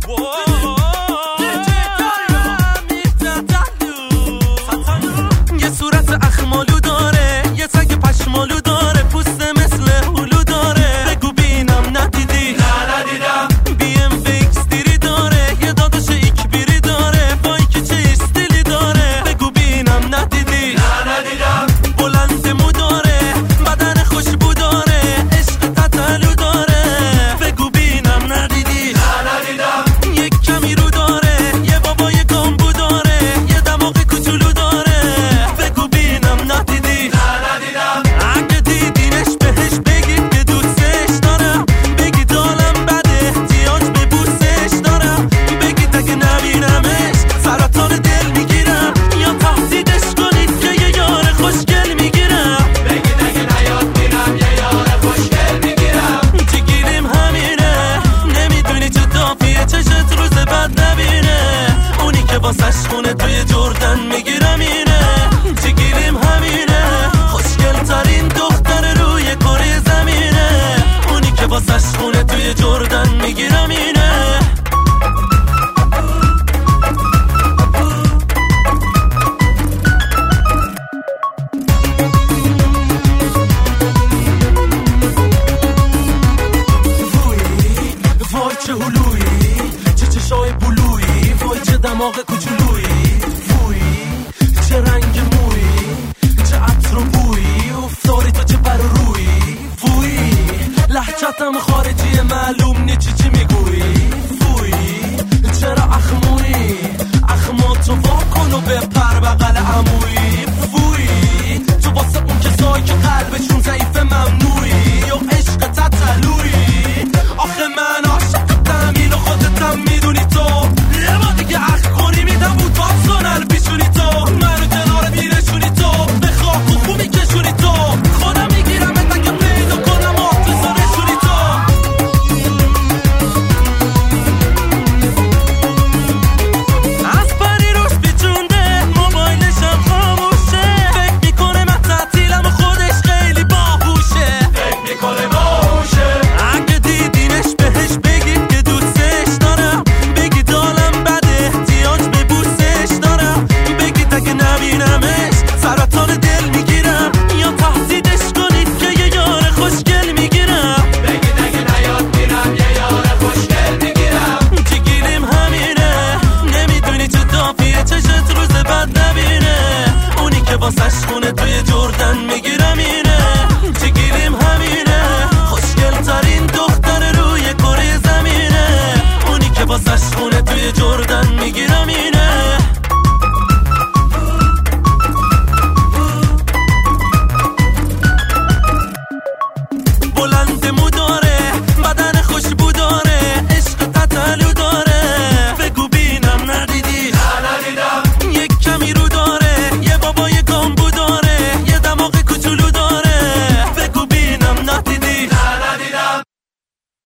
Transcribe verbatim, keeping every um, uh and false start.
یه صورت اخمالو داره، یه تگ پشمالو داره، پوست مثل هلو داره. بگو بینم ندیدی؟ نه ندیدم. بی ام ویکس دیری داره، یه داداش ایکبیری داره، وای که چه استیلی داره. بگو بینم ندیدی؟ نه ندیدم. بلند مو داره، بدن خوشبو داره، عشق تتلو داره. بگو بینم ندیدی؟ نه ندیدم. یک کمی رو داره، یه بابای گامبو داره، یه دماغ کوچولو داره. بگو بینم ندیدی؟ نه ندیدم. اگه دیدینش بهش بگید که دوستش دارم، بگید حالم بده احتیاج به بوسش دارم، بگید اگه نبینمش سرطان دل میگیرم، یا تهدیدش کنید که یه یار خوشگل میگیرم، بگید اگه نیاد میرم یه یار خوشگل میگیرم. جگیریم همینه، نمیدونی چه دافیه چشت روز بد نبینه، اونی که واسش خونه توی جردن میگیرم اینه. جگیریم همینه، خوشگل ترین دختر روی کره زمینه، اونی که واسش خونه توی جردن میگیرم اینه. وای چه هلویی، چه چشای بلویی، وای چه دماغ کوچولویی.